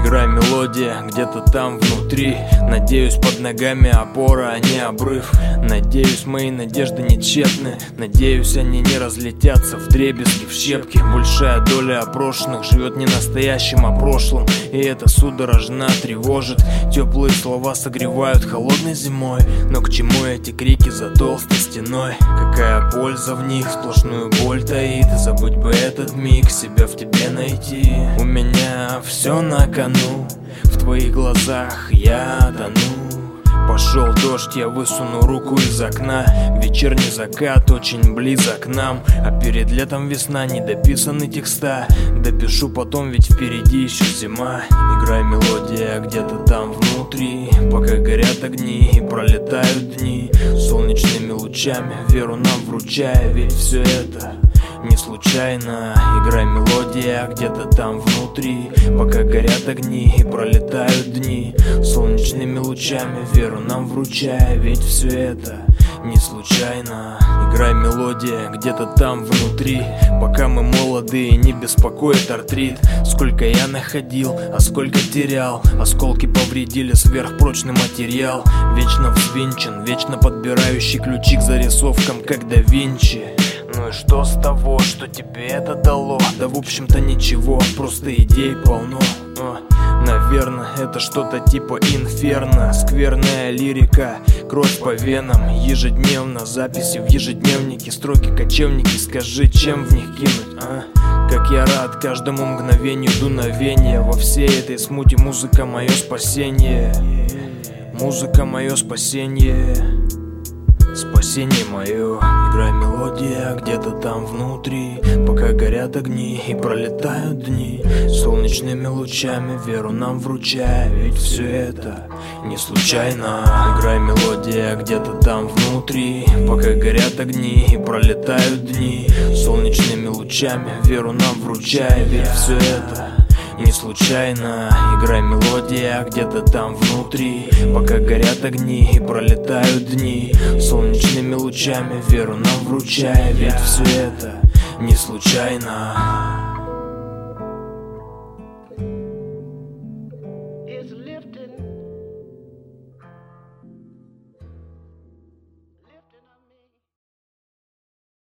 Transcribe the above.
Играй мелодия где-то там внутри. Надеюсь, под ногами опора, а не обрыв. Надеюсь, мои надежды не тщетны. Надеюсь, они не разлетятся вдребезги, в щепки. Большая доля опрошенных живет не настоящим, а прошлым, и это судорожно тревожит. Теплые слова согревают холодной зимой, но к чему эти крики за толстой стеной? Какая польза в них, сплошную боль таит. Забудь бы этот миг, себя в тебе найти. У меня все на кону, в твоих глазах я тону. Пошел дождь, я высуну руку из окна. Вечерний закат очень близок к нам, а перед летом весна, недописаны текста. Допишу потом, ведь впереди еще зима. Играй мелодия где-то там внутри, пока горят огни и пролетают дни. Солнечными лучами веру нам вручая, ведь все это не случайно. Играй мелодия где-то там внутри, пока горят огни и пролетают дни. Солнечными лучами веру нам вручая, ведь все это не случайно. Играй мелодия где-то там внутри, пока мы молоды и не беспокоит артрит. Сколько я находил, а сколько терял. Осколки повредили сверхпрочный материал. Вечно взвинчен, вечно подбирающий ключи к зарисовкам, как да Винчи. Ну и что с того, что тебе это дало? Да в общем-то ничего, просто идей полно. Наверное, это что-то типа инферно. Скверная лирика, кровь по венам. Ежедневно записи в ежедневнике, строки кочевники. Скажи, чем в них кинуть, а? Как я рад каждому мгновению дуновения. Во всей этой смуте музыка мое спасение. Музыка мое спасение. Спасение мое. Играй мелодия где-то там внутри, пока горят огни и пролетают дни. Солнечными лучами веру нам вручая, ведь все это не случайно. Играй мелодия где-то там внутри, пока горят огни и пролетают дни. Солнечными лучами веру нам вручая, ведь все это не случайно. Играй мелодия где-то там внутри, пока горят огни и пролетают дни. Солнечными лучами веру нам вручая, ведь все это не случайно.